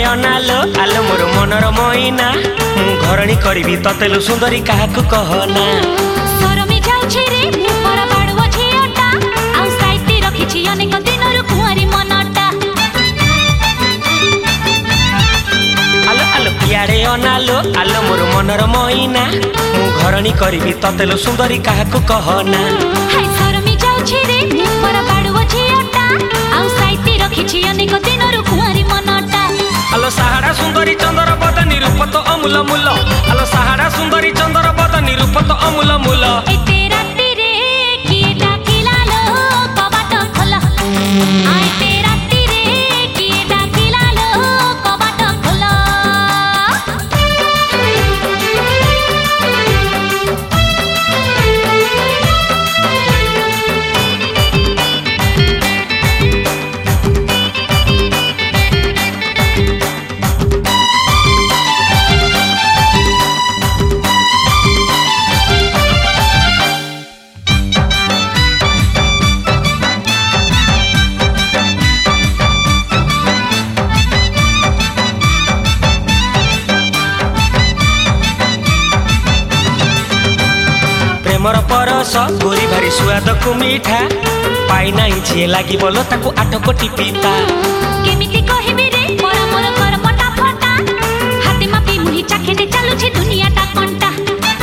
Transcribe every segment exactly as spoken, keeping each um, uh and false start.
अनालो आलो मोर मनर मैना मु घरणी करी ततेलु सुंदरी क्या कहना सरमी जाउछे रे मोर बाड़ुओ झियोटा आउ साइती रखिछि अनेक दिनरु कुंवारी मनटा आलो आलो यारे अनालो आलो मोर मनर मैना मु घरणी करी ततेलु सुंदरी क्या कहना हाय सरमी जाउछे रे मोर बाड़ुओ झियोटा आउ साइती रखिछि अनेक दिनरु कुंवारी मनटा आलो साहारा सुंदरी चंद्र बदनी रूप तो अमूल मूल आलो साहारा सुंदरी चंद्र बदनी रूप तो अमूल मूल एते राती रे किए डाकिला लो कबाट खोल आय ते राती रे किए डाकिला लो कबाट खोल प्रेमर परस गोरी भारी स्वाद को मीठा पाई नहीं झे लगी बोलो ताकू आठ कोटी पीता केमिति कहिबि रे मोर मोर कर मोटा फटा हाथे मापी मुही चाखेते चालू छे दुनियाटा कंटा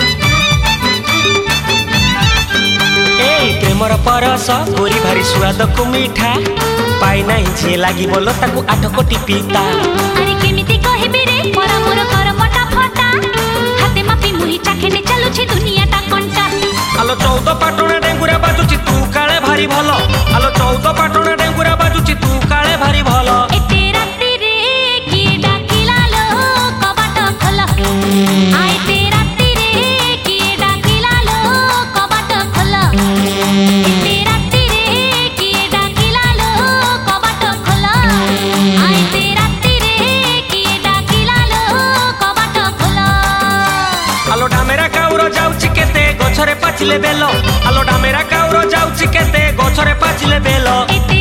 ए प्रेमर परस गोरी भारी स्वाद को मीठा पाई नहीं झे लगी बोलो ताकू आठ कोटी पीता अरे केमिति कहिबि रे मोर मोर कर मोटा फटा हाथे मापी मुही चाखेते चालू छे दुनियाटा कंटा आलो चौदह पाटणा डेंगुरा बाजुची तू काले भारी भलो आलो चौदह पाटणा डेंगुरा बाजुची तू काले भारी भलो एते राती रे किए डाकिला लो कबाट खोल आय ते राती रे किए डाकिला लो कबाट खोल एते राती रे किए डाकिला लो कबाट खोल आय ते राती रे किए डाकिला लो कबाट खोल आलो डामेरा काउरो जाउची केते गछरे पाचिले बेलो आलो डामेरा काउरो जाउची केते गछरे पाचिले बेलो एते